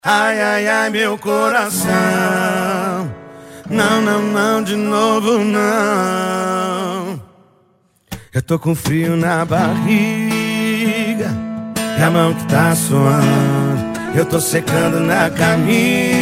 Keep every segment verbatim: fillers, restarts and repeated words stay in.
Ai, ai, ai, meu coração. Não, não, não, de novo não. Eu tô com frio na barriga e a mão que tá suando. Eu tô secando na camisa,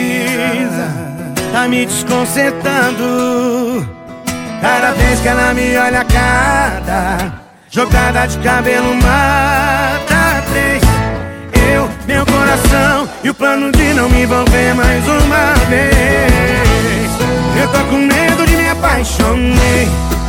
tá me desconcertando. Cada vez que ela me olha, cada jogada de cabelo mata três. Eu, meu coração e o plano de não me envolver mais uma vez. Eu tô com medo de me apaixonei,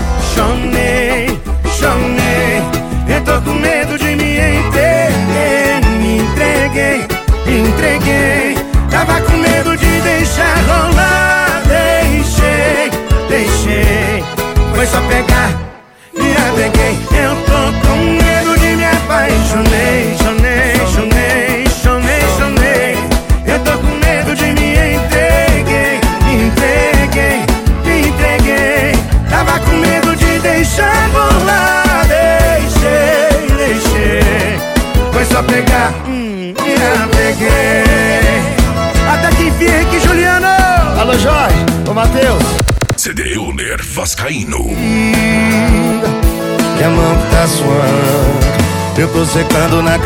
chonei, chonei. Eu tô com medo de me entreguei, me entreguei, me entreguei. Tava com medo de deixar rolar, deixei, deixei. Foi só pegar, me apeguei. Eu tô com medo de me apaixonei, chonei, chonei, chonei, chonei. Eu tô com medo de me entreguei, me entreguei, me entreguei. Tava com medo de deixar rolar, deixei, deixei. Foi só pegar, hum, me apeguei. Até que enfim, Henrique Juliano. Alô, Jorge, ô Matheus. C D Uner Vascaíno. E a mão que tá suando, eu tô secando na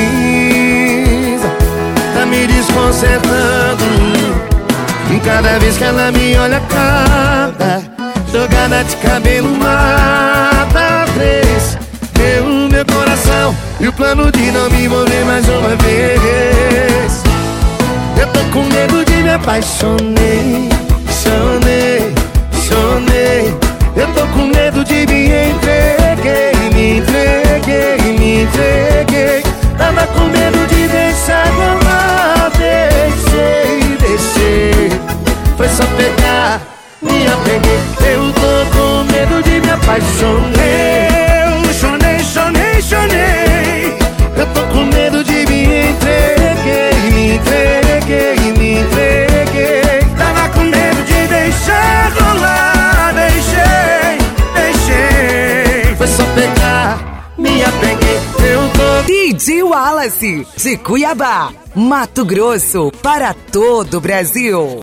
camisa, tá me desconcertando. E cada vez que ela me olha, cada jogada de cabelo mata três. Eu, meu coração e o plano de não me envolver mais uma vez. Eu tô com medo de me apaixonei, chonei, chonei. Eu tô com medo de me entreguei, me entreguei, me entreguei. Tava com medo de deixar rolar, deixei, deixei. Foi só pegar, me apeguei. Eu tô com medo de me apaixonei. Eu chonei, chonei, chonei. Eu tô com medo de me entreguei, me entreguei, me entreguei. Tava com medo de deixar rolar, deixei, deixei. Foi só pegar, me apeguei. Eu tô D J Wallace, de Cuiabá, Mato Grosso, para todo o Brasil.